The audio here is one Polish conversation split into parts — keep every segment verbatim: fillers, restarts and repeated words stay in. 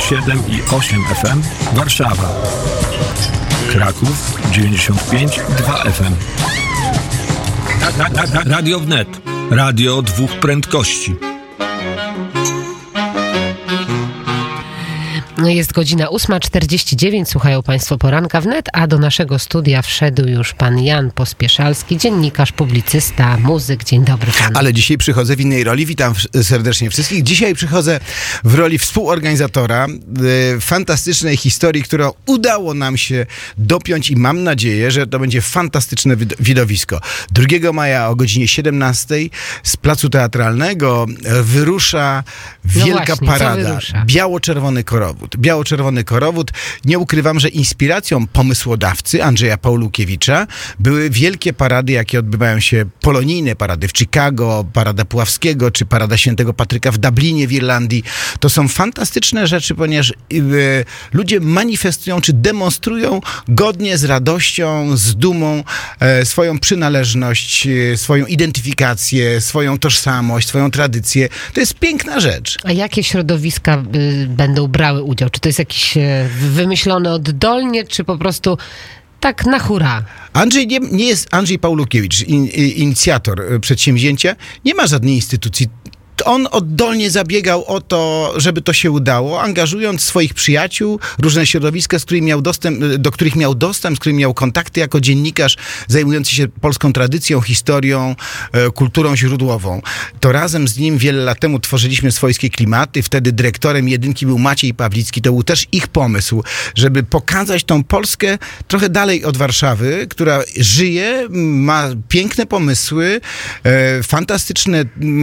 siedem i osiem F M Warszawa, Kraków dziewięćdziesiąt pięć i dwa F M. Ra- ra- ra- Radio Wnet. Radio dwóch prędkości. Jest godzina ósma czterdzieści dziewięć, słuchają Państwo Poranka Wnet, a do naszego studia wszedł już pan Jan Pospieszalski, dziennikarz, publicysta, muzyk. Dzień dobry panu. Ale dzisiaj przychodzę w innej roli, witam serdecznie wszystkich. Dzisiaj przychodzę w roli współorganizatora y, fantastycznej historii, którą udało nam się dopiąć i mam nadzieję, że to będzie fantastyczne wid- widowisko. drugiego maja o godzinie siedemnastej z Placu Teatralnego wyrusza wielka no właśnie, parada. Biało-czerwony korowód. Biało-czerwony korowód. Nie ukrywam, że inspiracją pomysłodawcy Andrzeja Paulukiewicza były wielkie parady, jakie odbywają się, polonijne parady w Chicago, Parada Puławskiego, czy Parada Świętego Patryka w Dublinie w Irlandii. To są fantastyczne rzeczy, ponieważ y, ludzie manifestują, czy demonstrują godnie, z radością, z dumą e, swoją przynależność, e, swoją identyfikację, swoją tożsamość, swoją tradycję. To jest piękna rzecz. A jakie środowiska y, będą brały udział? Czy to jest jakiś y, wymyślone oddolnie, czy po prostu tak na hura? Andrzej nie, nie jest Andrzej Paulukiewicz, in, inicjator przedsięwzięcia. Nie ma żadnej instytucji. On oddolnie zabiegał o to, żeby to się udało, angażując swoich przyjaciół, różne środowiska, z którymi miał dostęp, do których miał dostęp, z którymi miał kontakty jako dziennikarz zajmujący się polską tradycją, historią, e, kulturą źródłową. To razem z nim wiele lat temu tworzyliśmy Swojskie Klimaty. Wtedy dyrektorem jedynki był Maciej Pawlicki. To był też ich pomysł, żeby pokazać tą Polskę trochę dalej od Warszawy, która żyje, ma piękne pomysły, e, fantastyczne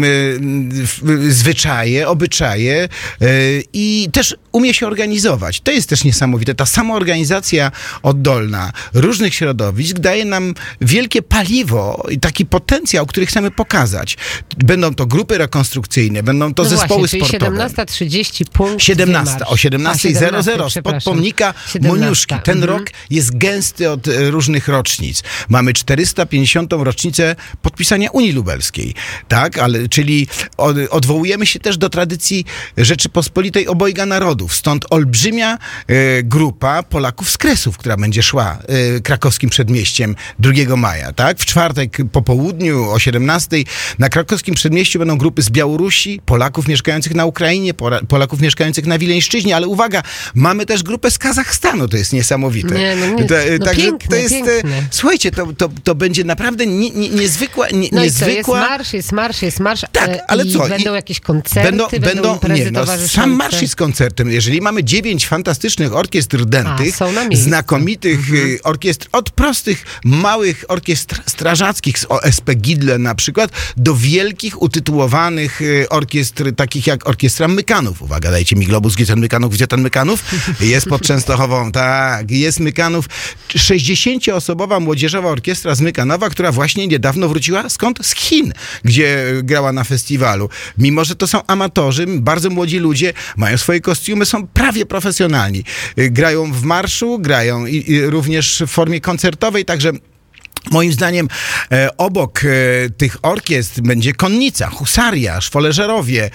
e, zwyczaje, obyczaje yy, i też umie się organizować. To jest też niesamowite. Ta samoorganizacja oddolna różnych środowisk daje nam wielkie paliwo i taki potencjał, który chcemy pokazać. Będą to grupy rekonstrukcyjne, będą to no zespoły właśnie, sportowe. siedemnasta trzydzieści punkt siedemnasta o siedemnasta zero zero spod pomnika Moniuszki. Ten mhm. rok jest gęsty od różnych rocznic. Mamy czterysta pięćdziesiątą rocznicę podpisania Unii Lubelskiej. Tak, ale czyli od, odwołujemy się też do tradycji Rzeczypospolitej obojga narodów. Stąd olbrzymia e, grupa Polaków z Kresów, która będzie szła e, krakowskim przedmieściem drugiego maja. Tak? W czwartek po południu o siedemnastej na krakowskim przedmieściu będą grupy z Białorusi, Polaków mieszkających na Ukrainie, Polaków mieszkających na Wileńszczyźnie, ale uwaga, mamy też grupę z Kazachstanu, to jest niesamowite. Nie, no nie, to, no także piękne, to jest, piękne. Słuchajcie, to, to, to będzie naprawdę nie, nie, niezwykła, nie, no niezwykła... i co, jest marsz, jest marsz, jest marsz. Tak, ale i co? Będą I jakieś koncerty, będą, będą imprezy nie, no, towarzyszące. sam marsz jest koncertem. Jeżeli mamy dziewięć fantastycznych orkiestr dętych, A, znakomitych mhm. orkiestr, od prostych, małych orkiestr strażackich z O S P Gidle na przykład, do wielkich, utytułowanych orkiestr, takich jak Orkiestra Mykanów. Uwaga, dajcie mi globus, gdzie ten Mykanów, gdzie ten Mykanów? Jest pod Częstochową, tak, jest Mykanów. sześćdziesięcioosobowa młodzieżowa orkiestra z Mykanowa, która właśnie niedawno wróciła skąd? Z Chin, gdzie grała na festiwalu. Mimo że to są amatorzy, bardzo młodzi ludzie, mają swoje kostiumy, są prawie profesjonalni. Grają w marszu, grają i, i również w formie koncertowej, także moim zdaniem e, obok e, tych orkiestr będzie konnica, husaria, szwoleżerowie,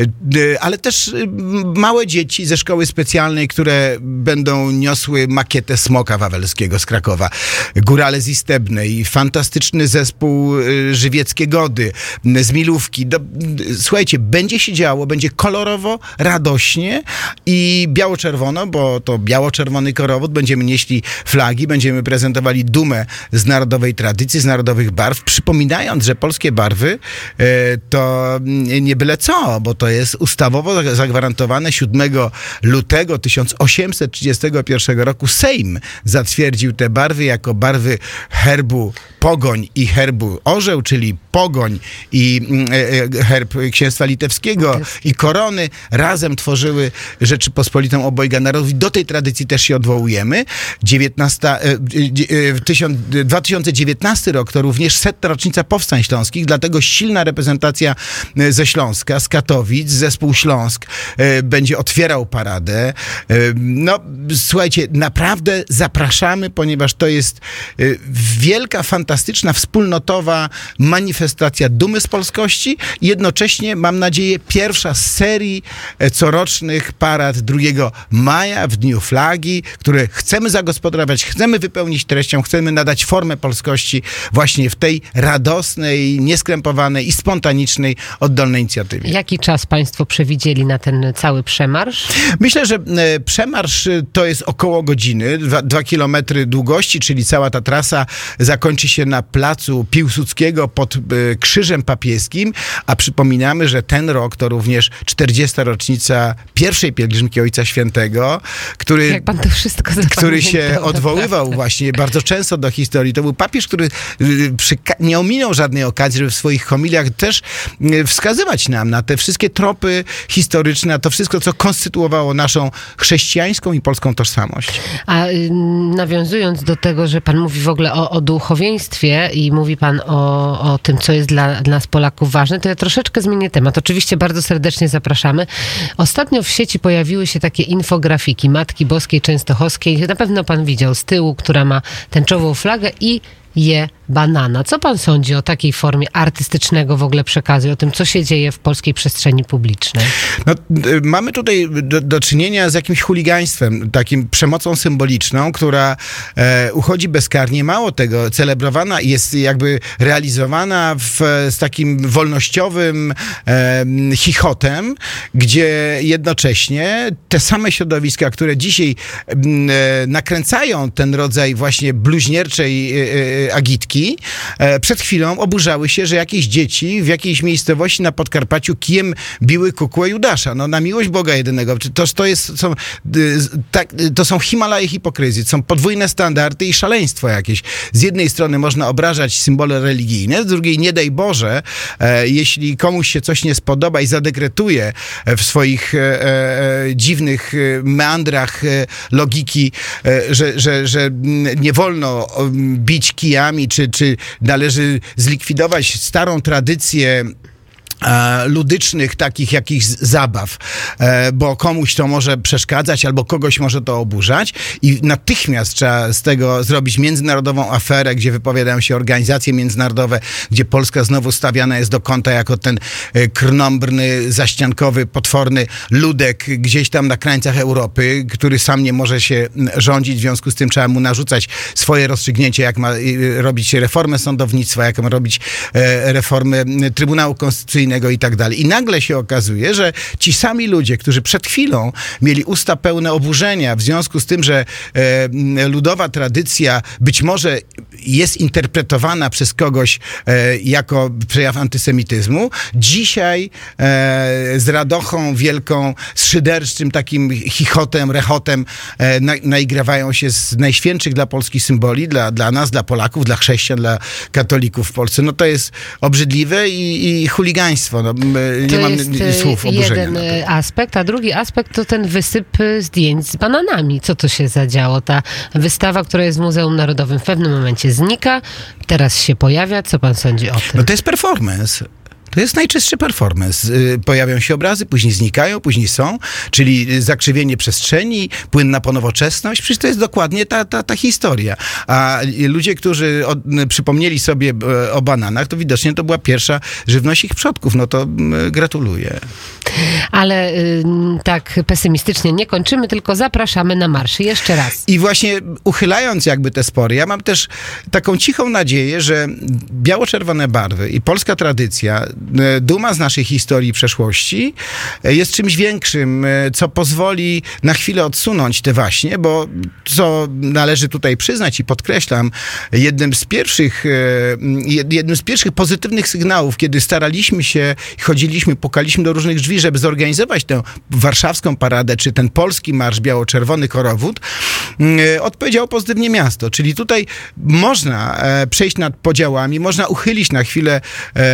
e, ale też e, małe dzieci ze szkoły specjalnej, które będą niosły makietę Smoka Wawelskiego z Krakowa, górale z Istebnej, fantastyczny zespół e, Żywieckie Gody z Milówki. Do, słuchajcie, będzie się działo, będzie kolorowo, radośnie i biało-czerwono, bo to biało-czerwony korowód, będziemy nieśli flagi, będziemy prezentowali dumę z narodowej tradycji, z narodowych barw, przypominając, że polskie barwy e, to nie byle co, bo to jest ustawowo zagwarantowane. Siódmego lutego tysiąc osiemset trzydziestego pierwszego roku Sejm zatwierdził te barwy jako barwy herbu Pogoń i herbu Orzeł, czyli Pogoń i e, herb Księstwa Litewskiego i korony razem tworzyły Rzeczypospolitą obojga narodów. Do tej tradycji też się odwołujemy. dwa tysiące dziewiętnasty rok to również setna rocznica Powstań Śląskich, dlatego silna reprezentacja ze Śląska, z Katowic, zespół Śląsk będzie otwierał paradę. No, słuchajcie, naprawdę zapraszamy, ponieważ to jest wielka, fantastyczna fantastyczna, wspólnotowa manifestacja dumy z polskości. Jednocześnie, mam nadzieję, pierwsza z serii corocznych parad drugiego maja w Dniu Flagi, które chcemy zagospodarować, chcemy wypełnić treścią, chcemy nadać formę polskości właśnie w tej radosnej, nieskrępowanej i spontanicznej, oddolnej inicjatywie. Jaki czas państwo przewidzieli na ten cały przemarsz? Myślę, że e, przemarsz to jest około godziny, dwa, dwa kilometry długości, czyli cała ta trasa zakończy się na placu Piłsudskiego pod e, Krzyżem Papieskim, a przypominamy, że ten rok to również czterdziesta rocznica pierwszej pielgrzymki Ojca Świętego, który, Jak pan to wszystko który się zapamiętał, odwoływał naprawdę. właśnie bardzo często do historii. To był papież, który y, przy, nie ominął żadnej okazji, żeby w swoich homiliach też y, wskazywać nam na te wszystkie tropy historyczne, na to wszystko, co konstytuowało naszą chrześcijańską i polską tożsamość. A y, nawiązując do tego, że pan mówi w ogóle o, o duchowieństwie i mówi pan o, o tym, co jest dla, dla nas Polaków ważne, to ja troszeczkę zmienię temat. Oczywiście bardzo serdecznie zapraszamy. Ostatnio w sieci pojawiły się takie infografiki Matki Boskiej Częstochowskiej. Na pewno pan widział z tyłu, która ma tęczową flagę i je banana. Co pan sądzi o takiej formie artystycznego w ogóle przekazu, o tym, co się dzieje w polskiej przestrzeni publicznej? No, y, mamy tutaj do, do czynienia z jakimś chuligaństwem, takim przemocą symboliczną, która e, uchodzi bezkarnie. Mało tego, celebrowana jest jakby realizowana w, z takim wolnościowym e, chichotem, gdzie jednocześnie te same środowiska, które dzisiaj e, nakręcają ten rodzaj właśnie bluźnierczej e, agitki, e, przed chwilą oburzały się, że jakieś dzieci w jakiejś miejscowości na Podkarpaciu kijem biły kukłę Judasza. No na miłość Boga jedynego. To, to, jest, są, tak, to są Himalaje hipokryzji, są podwójne standardy i szaleństwo jakieś. Z jednej strony można obrażać symbole religijne, z drugiej nie daj Boże, e, jeśli komuś się coś nie spodoba i zadekretuje w swoich e, e, dziwnych meandrach e, logiki, e, że, że, że nie wolno bić kijami, czy, czy należy zlikwidować starą tradycję E, ludycznych takich jakichś zabaw, e, bo komuś to może przeszkadzać albo kogoś może to oburzać i natychmiast trzeba z tego zrobić międzynarodową aferę, gdzie wypowiadają się organizacje międzynarodowe, gdzie Polska znowu stawiana jest do kąta jako ten e, krnąbrny, zaściankowy, potworny ludek gdzieś tam na krańcach Europy, który sam nie może się rządzić, w związku z tym trzeba mu narzucać swoje rozstrzygnięcie, jak ma e, robić reformę sądownictwa, jak ma robić e, reformę Trybunału Konstytucyjnego i tak dalej. I nagle się okazuje, że ci sami ludzie, którzy przed chwilą mieli usta pełne oburzenia w związku z tym, że e, ludowa tradycja być może jest interpretowana przez kogoś e, jako przejaw antysemityzmu, dzisiaj e, z radochą wielką, z szyderczym takim chichotem, rechotem e, na, naigrawają się z najświętszych dla Polski symboli, dla, dla nas, dla Polaków, dla chrześcijan, dla katolików w Polsce. No to jest obrzydliwe i, i chuligaństwo. No, nie to mam jest słów oburzenia. jeden na to. aspekt, a drugi aspekt to ten wysyp zdjęć z bananami. Co to się zadziało? Ta wystawa, która jest w Muzeum Narodowym, w pewnym momencie znika, teraz się pojawia. Co pan sądzi o tym? No to jest performance. To jest najczystszy performance. Pojawiają się obrazy, później znikają, później są, czyli zakrzywienie przestrzeni, płynna ponowoczesność. Przecież to jest dokładnie ta, ta, ta historia. A ludzie, którzy od, przypomnieli sobie o bananach, to widocznie to była pierwsza żywność ich przodków. No to gratuluję. Ale y, tak pesymistycznie nie kończymy, tylko zapraszamy na marsz. Jeszcze raz. I właśnie uchylając jakby te spory, ja mam też taką cichą nadzieję, że biało-czerwone barwy i polska tradycja, duma z naszej historii i przeszłości jest czymś większym, co pozwoli na chwilę odsunąć te waśnie, bo co należy tutaj przyznać i podkreślam, jednym z pierwszych, jednym z pierwszych pozytywnych sygnałów, kiedy staraliśmy się, chodziliśmy, pukaliśmy do różnych drzwi, żeby zorganizować tę warszawską paradę, czy ten polski marsz biało-czerwony korowód, odpowiedziało pozytywnie miasto. Czyli tutaj można przejść nad podziałami, można uchylić na chwilę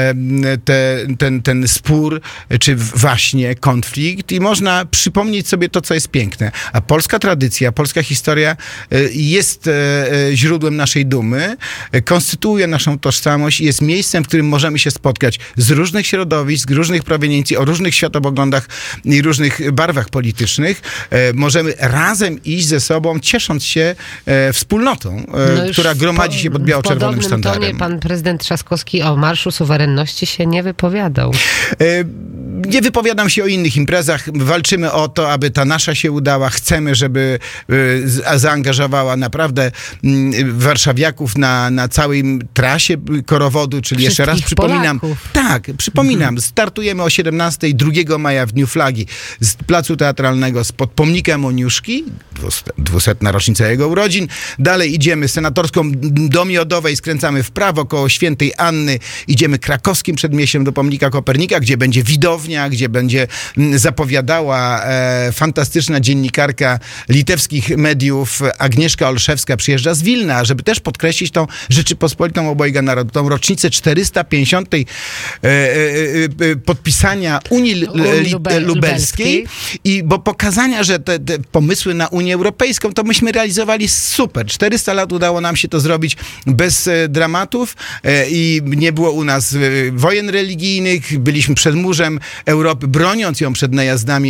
te, ten, ten spór, czy właśnie konflikt i można przypomnieć sobie to, co jest piękne. A polska tradycja, polska historia jest źródłem naszej dumy, konstytuuje naszą tożsamość i jest miejscem, w którym możemy się spotkać z różnych środowisk, z różnych proweniencji, o różnych światopoglądach, światopoglądach i różnych barwach politycznych, e, możemy razem iść ze sobą, ciesząc się e, wspólnotą, e, no która gromadzi się pod biało-czerwonym sztandarem. W podobnym tonie pan prezydent Trzaskowski o Marszu Suwerenności się nie wypowiadał. E, nie wypowiadam się o innych imprezach. Walczymy o to, aby ta nasza się udała. Chcemy, żeby e, zaangażowała naprawdę m, warszawiaków na, na całej trasie korowodu, czyli jeszcze raz przypominam. Polaków. Tak, przypominam. Mhm. Startujemy o siedemnastej drugiego maja w Dniu Flagi z Placu Teatralnego spod pomnika Moniuszki, dwusetna rocznica jego urodzin. Dalej idziemy Senatorską do Miodowej, skręcamy w prawo koło Świętej Anny, idziemy krakowskim przedmieściem do pomnika Kopernika, gdzie będzie widownia, gdzie będzie zapowiadała e, fantastyczna dziennikarka litewskich mediów Agnieszka Olszewska, przyjeżdża z Wilna, żeby też podkreślić tą Rzeczypospolitą Obojga Narodu, tą rocznicę czterysta pięćdziesiątej e, e, e, podpisania Unii Li, Lube, Lubelskiej i bo pokazania, że te, te pomysły na Unię Europejską to myśmy realizowali super. czterysta lat udało nam się to zrobić bez e, dramatów e, i nie było u nas e, wojen religijnych, byliśmy przed murzem Europy, broniąc ją przed najazdami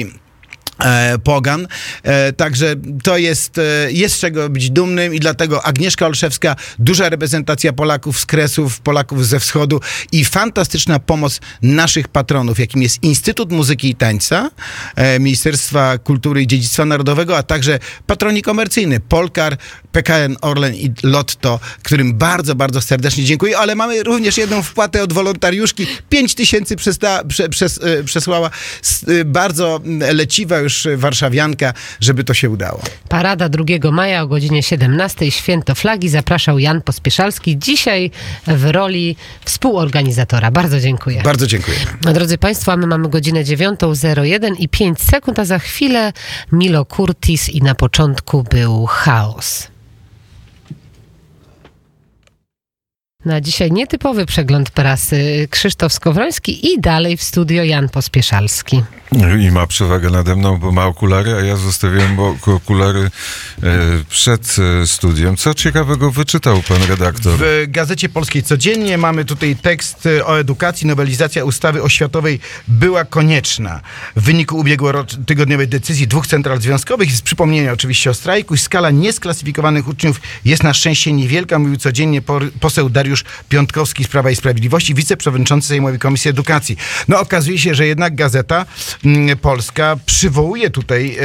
E, pogan. E, także to jest, e, jest z czego być dumnym i dlatego Agnieszka Olszewska, duża reprezentacja Polaków z Kresów, Polaków ze wschodu i fantastyczna pomoc naszych patronów, jakim jest Instytut Muzyki i Tańca, e, Ministerstwa Kultury i Dziedzictwa Narodowego, a także patroni komercyjny Polkar, P K N Orlen i Lotto, którym bardzo, bardzo serdecznie dziękuję, ale mamy również jedną wpłatę od wolontariuszki. pięć tysięcy przesta, prze, przes, przesłała s, bardzo leciwa już warszawianka, żeby to się udało. Parada drugiego maja o godzinie siedemnastej, Święto Flagi. Zapraszał Jan Pospieszalski, dzisiaj w roli współorganizatora. Bardzo dziękuję. Bardzo dziękuję. Drodzy Państwo, a my mamy godzinę dziewiątą zero jeden i pięć sekund, a za chwilę Milo Curtis i na początku był chaos. Na dzisiaj nietypowy przegląd prasy. Krzysztof Skowroński i dalej w studio Jan Pospieszalski. I ma przewagę nade mną, bo ma okulary, a ja zostawiłem okulary e, przed e, studiem. Co ciekawego wyczytał pan redaktor? W Gazecie Polskiej Codziennie mamy tutaj tekst o edukacji. Nowelizacja ustawy oświatowej była konieczna. W wyniku ubiegłotygodniowej decyzji dwóch central związkowych, z przypomnienia oczywiście o strajku, i skala niesklasyfikowanych uczniów jest na szczęście niewielka, mówił codziennie poseł Dariusz Piątkowski z Prawa i Sprawiedliwości, wiceprzewodniczący Sejmowej Komisji Edukacji. No okazuje się, że jednak Gazeta Polska przywołuje tutaj e,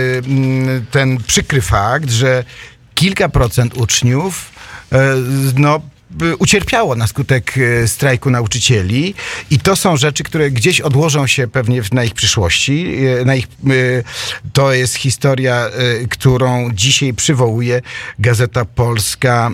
ten przykry fakt, że kilka procent uczniów e, no ucierpiało na skutek strajku nauczycieli i to są rzeczy, które gdzieś odłożą się pewnie na ich przyszłości. Na ich, to jest historia, którą dzisiaj przywołuje Gazeta Polska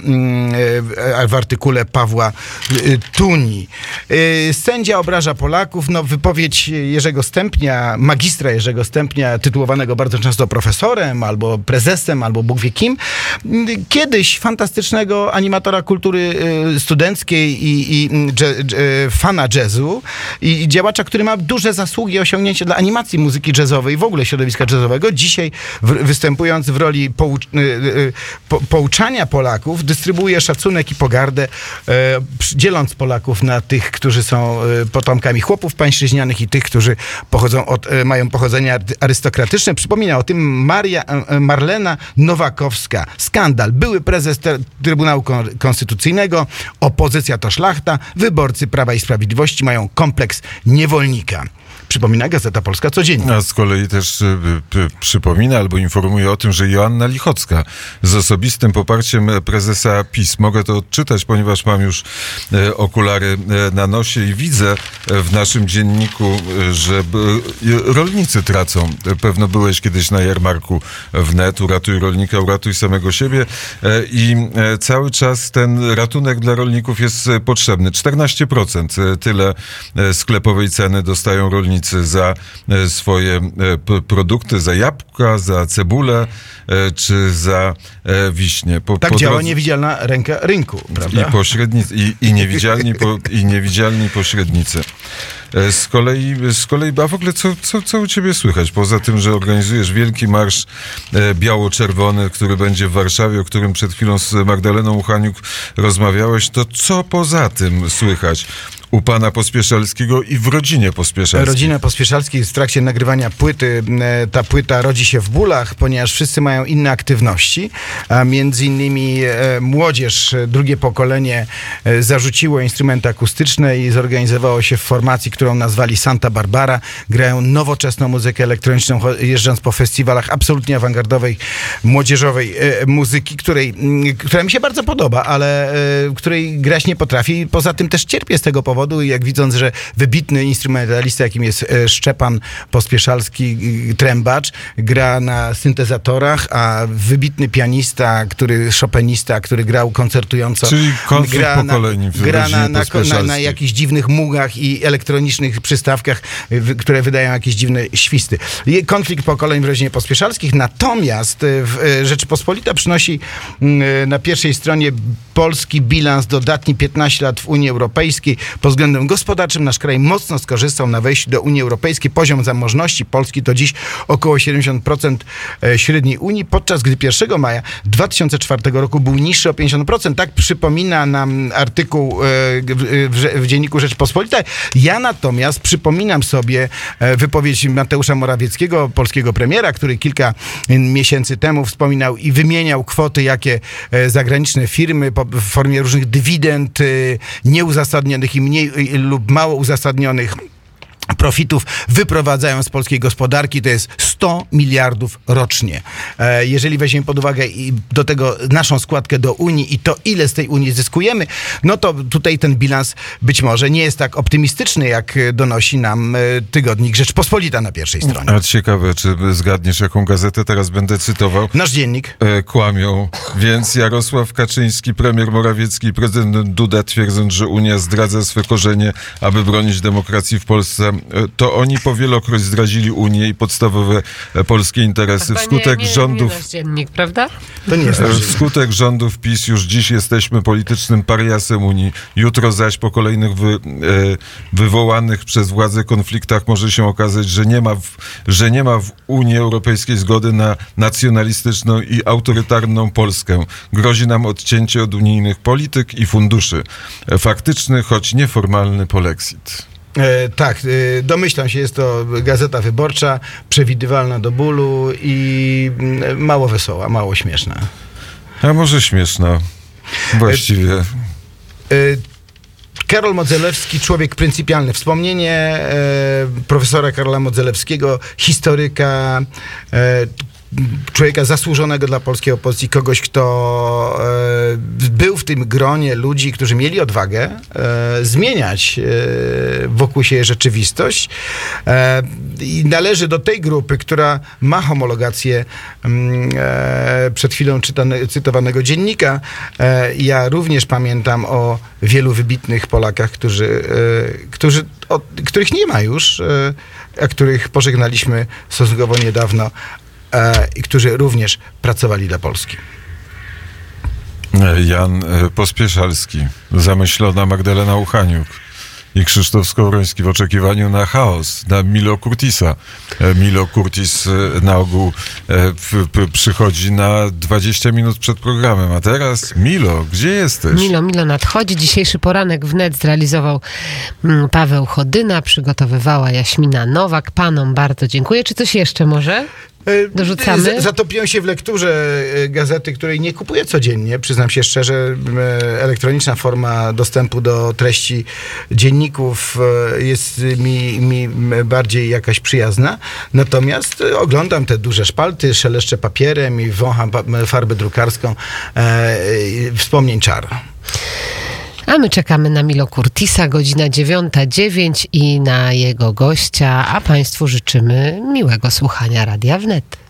w artykule Pawła Tuni. Sędzia obraża Polaków. No, wypowiedź Jerzego Stępnia, magistra Jerzego Stępnia, tytułowanego bardzo często profesorem, albo prezesem, albo Bóg wie kim. Kiedyś fantastycznego animatora kultury studenckiej i, i dże, dże, fana jazzu i działacza, który ma duże zasługi i osiągnięcia dla animacji muzyki jazzowej, w ogóle środowiska jazzowego. Dzisiaj w, występując w roli poucz, po, pouczania Polaków, dystrybuuje szacunek i pogardę, e, dzieląc Polaków na tych, którzy są potomkami chłopów pańszczyźnianych i tych, którzy pochodzą od, mają pochodzenie arystokratyczne. Przypomina o tym Maria, Marlena Nowakowska. Skandal. Były prezes Trybunału Konstytucyjnego. Opozycja to szlachta. Wyborcy Prawa i Sprawiedliwości mają kompleks niewolnika. Przypomina Gazeta Polska codziennie. A z kolei też y, y, przypomina albo informuje o tym, że Joanna Lichocka z osobistym poparciem prezesa PiS. Mogę to odczytać, ponieważ mam już y, okulary y, na nosie i widzę w naszym dzienniku, y, że y, rolnicy tracą. Pewno byłeś kiedyś na jarmarku wnet. Uratuj rolnika, uratuj samego siebie. Y, I y, cały czas ten ratunek dla rolników jest y, potrzebny. czternaście procent y, tyle y, sklepowej ceny dostają rolnicy za swoje produkty, za jabłka, za cebulę czy za wiśnie. Po, tak po działa drodze... niewidzialna ręka rynku, prawda? I, pośrednicy, i, i, niewidzialni, po, i niewidzialni pośrednicy. Z kolei, z kolei, a w ogóle co, co, co u ciebie słychać? Poza tym, że organizujesz wielki marsz e, biało-czerwony, który będzie w Warszawie, o którym przed chwilą z Magdaleną Uchaniuk rozmawiałeś, to co poza tym słychać? u pana Pospieszalskiego i w rodzinie Pospieszalskiej. Rodzina Pospieszalskich w trakcie nagrywania płyty, e, ta płyta rodzi się w bólach, ponieważ wszyscy mają inne aktywności, a między innymi e, młodzież, e, drugie pokolenie e, zarzuciło instrumenty akustyczne i zorganizowało się w formacji, którą nazwali Santa Barbara. Grają nowoczesną muzykę elektroniczną, cho- jeżdżąc po festiwalach absolutnie awangardowej, młodzieżowej e, muzyki, której, m, która mi się bardzo podoba, ale e, której grać nie potrafi. Poza tym też cierpię z tego powodu, jak widząc, że wybitny instrumentalista, jakim jest e, Szczepan Pospieszalski, e, trębacz, gra na syntezatorach, a wybitny pianista, który chopinista, który grał koncertująco, Czyli konflikt gra na, pokoleń w gra rodzinie na, na, na, na Pospieszalskich. jakichś dziwnych mugach i elektronicznych przystawkach, e, w, które wydają jakieś dziwne świsty. I konflikt pokoleń w rodzinie Pospieszalskich, natomiast e, w, e, Rzeczpospolita przynosi m, e, na pierwszej stronie polski bilans dodatni piętnaście lat w Unii Europejskiej. Pod względem gospodarczym nasz kraj mocno skorzystał na wejściu do Unii Europejskiej. Poziom zamożności Polski to dziś około siedemdziesiąt procent średniej Unii, podczas gdy pierwszego maja dwa tysiące czwartego roku był niższy o pięćdziesiąt procent. Tak przypomina nam artykuł w, w, w Dzienniku Rzeczpospolitej. Ja natomiast przypominam sobie wypowiedź Mateusza Morawieckiego, polskiego premiera, który kilka miesięcy temu wspominał i wymieniał kwoty, jakie zagraniczne firmy po, w formie różnych dywidend nieuzasadnionych i mniej lub mało uzasadnionych profitów wyprowadzają z polskiej gospodarki, to jest sto miliardów rocznie. E, jeżeli weźmiemy pod uwagę i do tego naszą składkę do Unii i to, ile z tej Unii zyskujemy, no to tutaj ten bilans być może nie jest tak optymistyczny, jak donosi nam e, tygodnik Rzeczpospolita na pierwszej stronie. A ciekawe, czy zgadniesz, jaką gazetę teraz będę cytował? Nasz dziennik. E, kłamią, więc Jarosław Kaczyński, premier Morawiecki i prezydent Duda, twierdząc, że Unia zdradza swe korzenie, aby bronić demokracji w Polsce, to oni powielokroć zdradzili Unię i podstawowe polskie interesy. Chyba Wskutek nie, nie, rządów... nie nasz dziennik, prawda? To nie jest nasz dziennik. Wskutek rządów PiS już dziś jesteśmy politycznym pariasem Unii. Jutro zaś po kolejnych wy, e, wywołanych przez władze konfliktach może się okazać, że nie ma w, że nie ma w Unii Europejskiej zgody na nacjonalistyczną i autorytarną Polskę. Grozi nam odcięcie od unijnych polityk i funduszy. Faktyczny, choć nieformalny polexit. E, tak, e, domyślam się, jest to Gazeta Wyborcza, przewidywalna do bólu i mm, mało wesoła, mało śmieszna. A może śmieszna. Właściwie. E, Karol Modzelewski, człowiek pryncypialny. Wspomnienie e, profesora Karola Modzelewskiego, historyka, e, człowieka zasłużonego dla polskiej opozycji, kogoś, kto e, był w tym gronie ludzi, którzy mieli odwagę e, zmieniać e, wokół siebie rzeczywistość e, i należy do tej grupy, która ma homologację mm, e, przed chwilą czytane, cytowanego dziennika. E, ja również pamiętam o wielu wybitnych Polakach, którzy, e, którzy, o, których nie ma już, e, a których pożegnaliśmy stosunkowo niedawno, i którzy również pracowali dla Polski. Jan Pospieszalski, zamyślona Magdalena Uchaniuk i Krzysztof Skowroński w oczekiwaniu na chaos, na Milo Curtisa. Milo Curtis na ogół p- p- przychodzi na dwadzieścia minut przed programem, a teraz Milo, gdzie jesteś? Milo, Milo nadchodzi. Dzisiejszy poranek wnet zrealizował mm, Paweł Chodyna, przygotowywała Jaśmina Nowak. Panom bardzo dziękuję. Czy coś jeszcze może? Dorzucamy? Z- Zatopiłem się w lekturze gazety, której nie kupuję codziennie. Przyznam się szczerze, elektroniczna forma dostępu do treści dzienników jest mi, mi bardziej jakaś przyjazna. Natomiast oglądam te duże szpalty, szeleszczę papierem i wącham farbę drukarską. E, wspomnień czar. A my czekamy na Milo Curtisa, godzina dziewiąta dziewięć i na jego gościa, a Państwu życzymy miłego słuchania Radia Wnet.